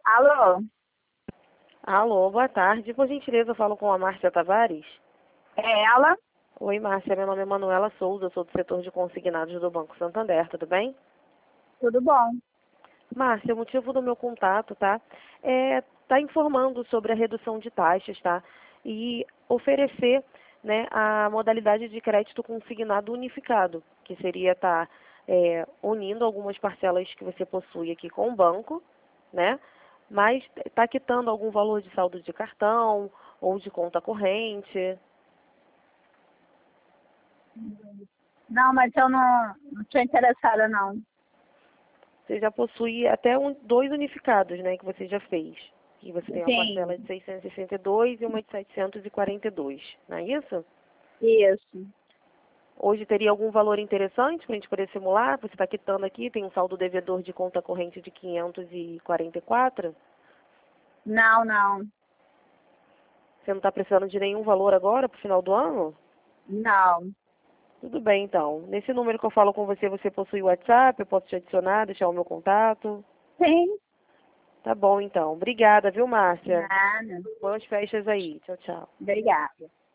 Alô? Alô, boa tarde. Por gentileza, eu falo com a Márcia Tavares. É ela? Oi, Márcia. Meu nome é Manuela Souza, eu sou do setor de consignados do Banco Santander, tudo bem? Tudo bom? Márcia, o motivo do meu contato, tá? Tá informando sobre a redução de taxas, tá? E oferecer, né, a modalidade de crédito consignado unificado, que seria estar unindo algumas parcelas que você possui aqui com o banco, né? Mas está quitando algum valor de saldo de cartão ou de conta corrente. Não, mas eu não estou interessada, não. Você já possui até dois unificados, né, que você já fez. Que você tem uma parcela de Sim, 662 e uma de 742, não é isso? isso. Hoje teria algum valor interessante para a gente poder simular? Você está quitando aqui, tem um saldo devedor de conta corrente de 544. Não, não. Você não está precisando de nenhum valor agora para o final do ano? Não. Tudo bem, então. Nesse número que eu falo com você, você possui o WhatsApp? Eu posso te adicionar, deixar o meu contato? Sim. Tá bom, então. Obrigada, viu, Márcia? Nada. Boas festas aí. Tchau, tchau. Obrigada.